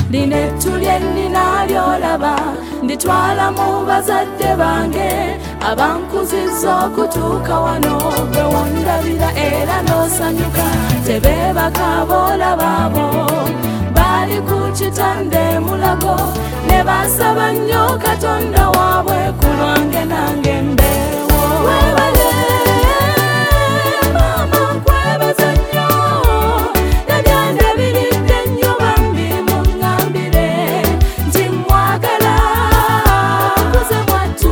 linettu lyennina lyolaba nditwala mu bazadde bange abankuzizza okutuuka wano bwe wondabira era n'osanyuka tebeebaka boolababo baali ku kitande mulago ne basaba nnyo Katonda waabwe ku lwange nange mbeewo webale mama nkwebaza nnyo nabyandabiridde nnyo bambi muŋŋambire nti mwagala kuze mwattu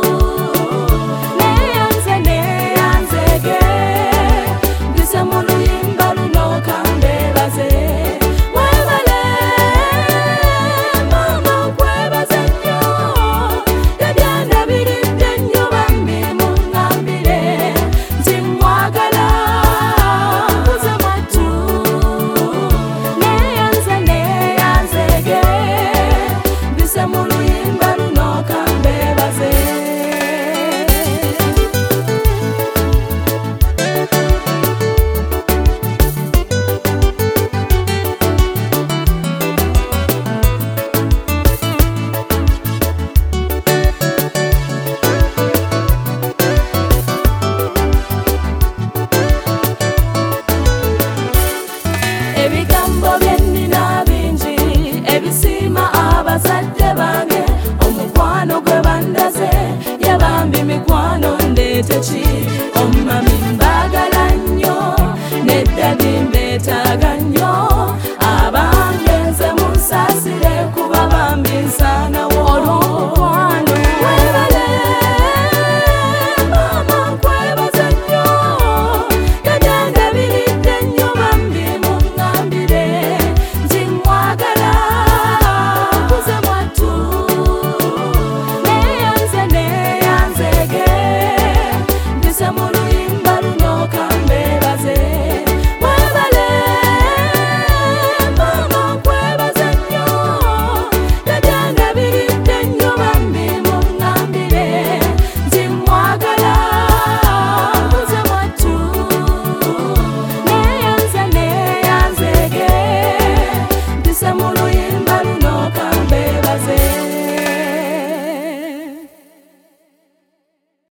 neyanze neyanzege mbise mu luyimba luno kambeebaze ebigambo byennina bingi ebisiima abazadde bange omukwano gwe bandaze yabambi mikwano ndeete ki omumami